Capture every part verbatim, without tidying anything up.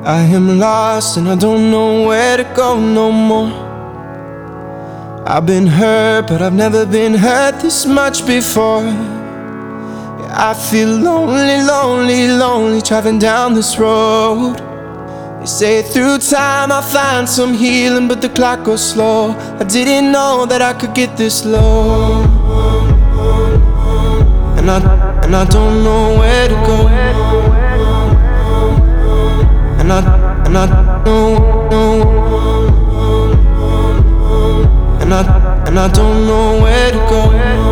I am lost and I don't know where to go no more. I've been hurt, but I've never been hurt this much before. Yeah, I feel lonely, lonely, lonely driving down this road. They say through time I'll find some healing, but the clock goes slow. I didn't know that I could get this low. And I, and I don't know where to go. And I, and I don't know. And I, and I don't know where to go.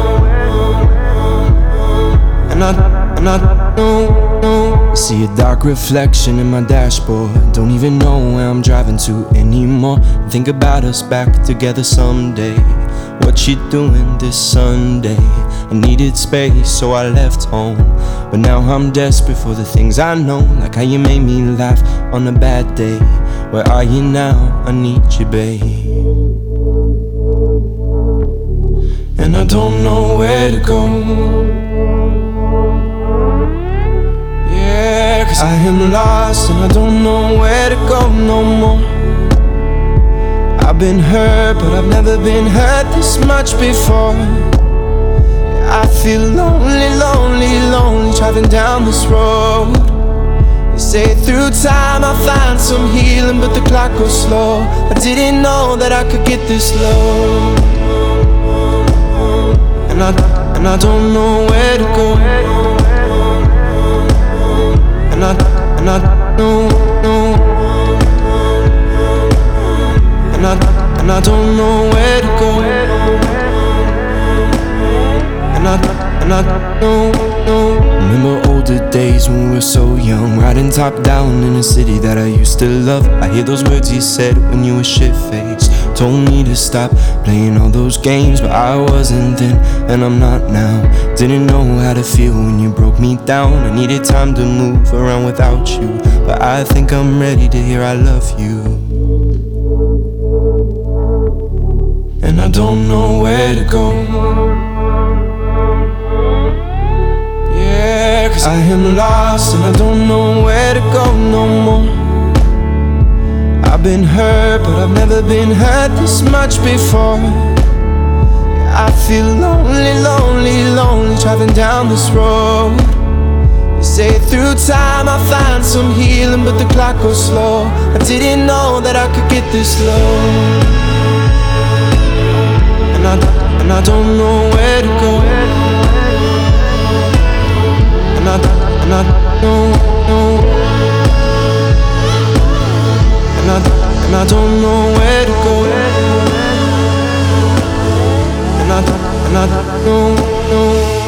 And I, and I don't know. See a dark reflection in my dashboard. Don't even know where I'm driving to anymore. Think about us back together someday. What you doing this Sunday? I needed space, so I left home. But now I'm desperate for the things I know, like how you made me laugh on a bad day. Where are you now? I need you, babe. And I don't know where to go. Yeah, 'cause I am lost and I don't know where to go no more. I've been hurt, but I've never been hurt this much before. I feel lonely, lonely, lonely driving down this road. They say through time I'll find some healing, but the clock goes slow. I didn't know that I could get this low. And I, and I don't know where to go. And I, and I don't know. And I, and I don't know where to go. And I, and I don't know. Remember older days when we were so young, riding top down in a city that I used to love. I hear those words you said when you were shit-faced. Told me to stop playing all those games, but I wasn't then, and I'm not now. Didn't know how to feel when you broke me down. I needed time to move around without you, but I think I'm ready to hear I love you. And I don't know where to go. Yeah, 'cause I am lost and I don't know where to go no more. I've been hurt, but I've never been hurt this much before. Yeah, I feel lonely, lonely, lonely driving down this road. They say through time I'll find some healing, but the clock goes slow. I didn't know that I could get this low. And I, and I don't know where to go. And I, and I don't know. And I, and I don't know where to go. And I, and I don't know.